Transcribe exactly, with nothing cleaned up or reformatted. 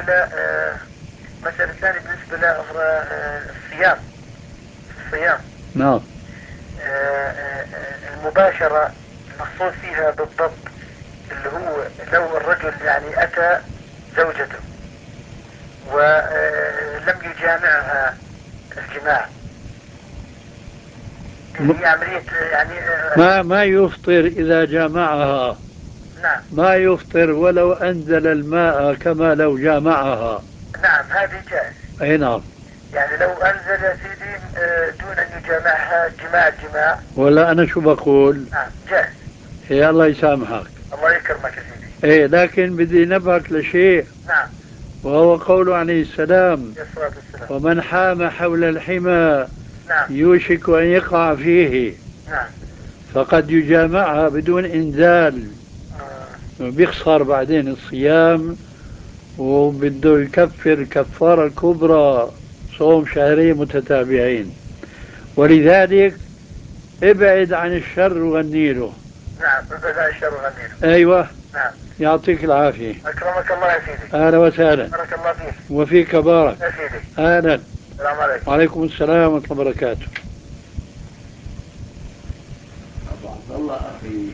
بالنسبة ل مسألة ثانية بالنسبة للصيام الصيام نعم. المباشرة المقصود فيها بالضبط اللي هو لو الرجل يعني أتى زوجته ولم يجامعها الجماع، هي عملية يعني ما ما يفطر إذا جامعها. نعم. ما يفطر ولو أنزل الماء كما لو جامعها. نعم هذه جائز. أي نعم. يعني لو أنزل يا سيدي دون أن يجامعها جماع الجماع. ولا أنا شو بقول؟ نعم جائز. يا الله يسامحك. الله يكرمك يا سيدي. إيه لكن بدي نبهك لشيء. نعم. وهو قوله عليه السلام: الصلاة والسلام. ومن حام حول الحمى نعم. يوشك أن يقع فيه. نعم. فقد يجامعها بدون إنزال، آه. بيخسر بعدين الصيام وبده يكفر الكفارة الكبرى، صوم شهرين متتابعين. ولذلك ابعد عن الشر وغني له. نعم ابعد عن الشر وغني له. أيوة. نعم. يعطيك العافية. أكرمك الله يا سيدي. أهلا وسهلا. بارك الله فيك. وفيك بارك يا سيدي. أهلا. السلام عليكم. وعليكم السلام ورحمة الله وبركاته. الله أخي.